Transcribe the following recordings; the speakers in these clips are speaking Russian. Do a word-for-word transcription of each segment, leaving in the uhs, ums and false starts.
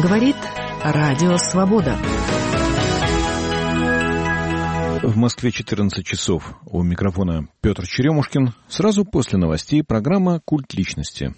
Говорит Радио Свобода. В Москве четырнадцать часов. У микрофона Петр Черемушкин. Сразу после новостей программа «Культ личности».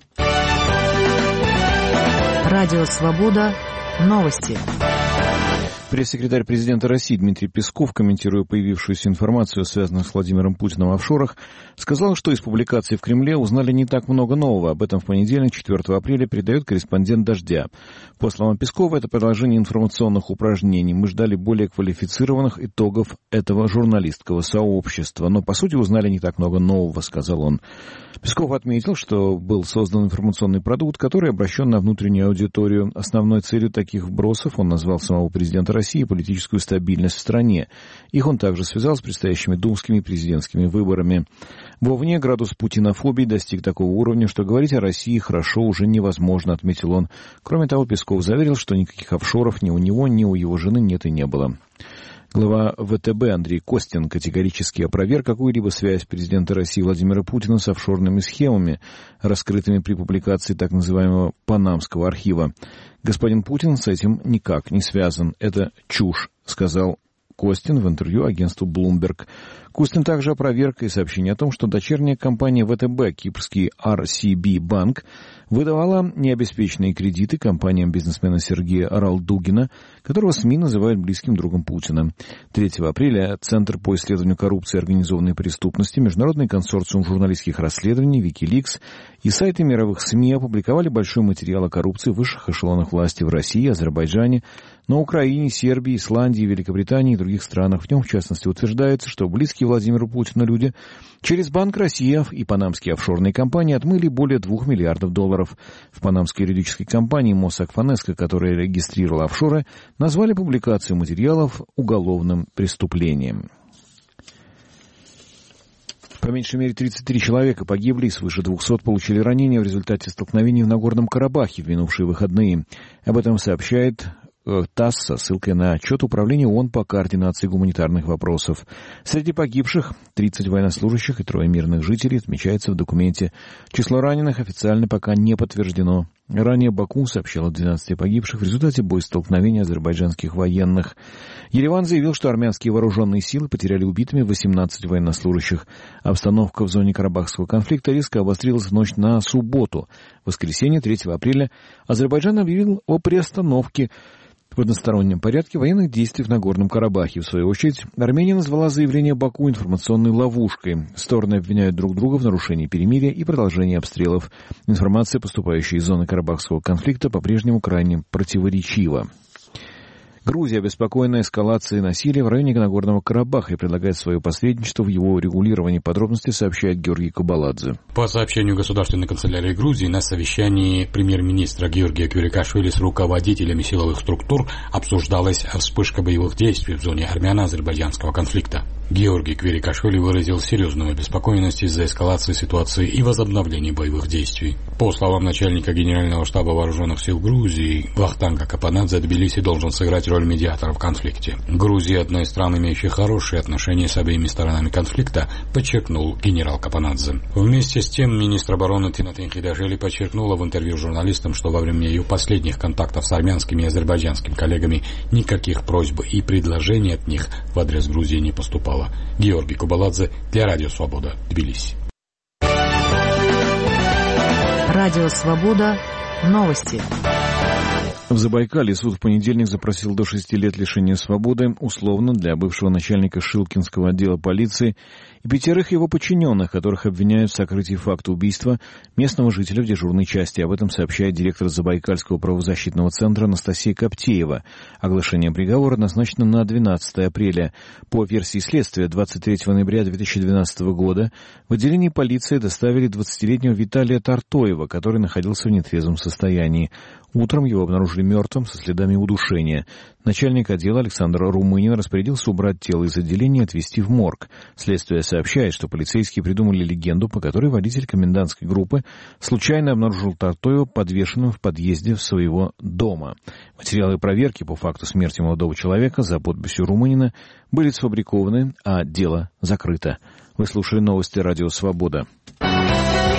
Радио Свобода. Новости. Пресс-секретарь президента России Дмитрий Песков, комментируя появившуюся информацию, связанную с Владимиром Путиным о офшорах, сказал, что из публикаций в Кремле узнали не так много нового. Об этом в понедельник, четвёртого апреля, передает корреспондент «Дождя». По словам Пескова, это продолжение информационных упражнений. Мы ждали более квалифицированных итогов этого журналистского сообщества. Но, по сути, узнали не так много нового, сказал он. Песков отметил, что был создан информационный продукт, который обращен на внутреннюю аудиторию. Основной целью таких вбросов он назвал самого президента России и политическую стабильность в стране. Их он также связал с предстоящими думскими и президентскими выборами. Вовне градус путинофобии достиг такого уровня, что говорить о России хорошо уже невозможно, отметил он. Кроме того, Песков заверил, что никаких офшоров ни у него, ни у его жены нет и не было. Глава ВТБ Андрей Костин категорически опроверг какую-либо связь президента России Владимира Путина с офшорными схемами, раскрытыми при публикации так называемого Панамского архива. Господин Путин с этим никак не связан. Это чушь, сказал Костин в интервью агентству Bloomberg. Костин также опроверг и сообщение о том, что дочерняя компания ВТБ, кипрский ар си би банк, выдавала необеспеченные кредиты компаниям бизнесмена Сергея Ралдугина, которого СМИ называют близким другом Путина. третьего апреля Центр по исследованию коррупции и организованной преступности, Международный консорциум журналистских расследований, Wikileaks и сайты мировых СМИ опубликовали большой материал о коррупции в высших эшелонах власти в России, Азербайджане, на Украине, Сербии, Исландии, Великобритании и других странах. В нем, в частности, утверждается, что близкие Владимиру Путину люди через Банк России и панамские офшорные компании отмыли более двух миллиардов долларов. В панамской юридической компании Mossack Fonseca, которая регистрировала офшоры, назвали публикацию материалов уголовным преступлением. По меньшей мере тридцать три человека погибли и свыше двухсот получили ранения в результате столкновений в Нагорном Карабахе в минувшие выходные. Об этом сообщает ТАСС со ссылкой на отчет Управления ООН по координации гуманитарных вопросов. Среди погибших тридцать военнослужащих и трое мирных жителей, отмечается в документе. Число раненых официально пока не подтверждено. Ранее Баку сообщил о двенадцати погибших в результате боестолкновения азербайджанских военных. Ереван заявил, что армянские вооруженные силы потеряли убитыми восемнадцать военнослужащих. Обстановка в зоне Карабахского конфликта резко обострилась в ночь на субботу. В воскресенье, третьего апреля, Азербайджан объявил о приостановке в одностороннем порядке военных действий в Нагорном Карабахе. В свою очередь, Армения назвала заявление Баку информационной ловушкой. Стороны обвиняют друг друга в нарушении перемирия и продолжении обстрелов. Информация, поступающая из зоны Карабахского конфликта, по-прежнему крайне противоречива. Грузия обеспокоена эскалацией насилия в районе Нагорного Карабаха и предлагает свое посредничество в его урегулировании. Подробности сообщает Георгий Кабаладзе. По сообщению Государственной канцелярии Грузии, на совещании премьер-министра Георгия Квирикашвили с руководителями силовых структур обсуждалась вспышка боевых действий в зоне армяно-азербайджанского конфликта. Георгий Квирикашвили выразил серьезную обеспокоенность из-за эскалации ситуации и возобновления боевых действий. По словам начальника Генерального штаба вооруженных сил Грузии Вахтанга Капанадзе, Тбилиси должен сыграть роль медиатора в конфликте. Грузия – одна из стран, имеющих хорошие отношения с обеими сторонами конфликта, подчеркнул генерал Капанадзе. Вместе с тем, министр обороны Тинатин Хидашвили подчеркнула в интервью журналистам, что во время ее последних контактов с армянскими и азербайджанскими коллегами никаких просьб и предложений от них в адрес Грузии не поступало. Георгий Кабаладзе для Радио Свобода, Тбилиси. Радио Свобода. Новости. В Забайкалье суд в понедельник запросил до шести лет лишения свободы условно для бывшего начальника Шилкинского отдела полиции и пятерых его подчиненных, которых обвиняют в сокрытии факта убийства местного жителя в дежурной части. Об этом сообщает директор Забайкальского правозащитного центра Анастасия Коптеева. Оглашение приговора назначено на двенадцатое апреля. По версии следствия, двадцать третьего ноября две тысячи двенадцатого года в отделении полиции доставили двадцатилетнего Виталия Тартоева, который находился в нетрезвом состоянии. Утром его обнаружили мертвым со следами удушения. Начальник отдела Александр Румынин распорядился убрать тело из отделения и отвезти в морг. Следствие сообщает, что полицейские придумали легенду, по которой водитель комендантской группы случайно обнаружил Тартоева подвешенным в подъезде своего дома. Материалы проверки по факту смерти молодого человека за подписью Румынина были сфабрикованы, а дело закрыто. Вы слушали новости Радио Свобода.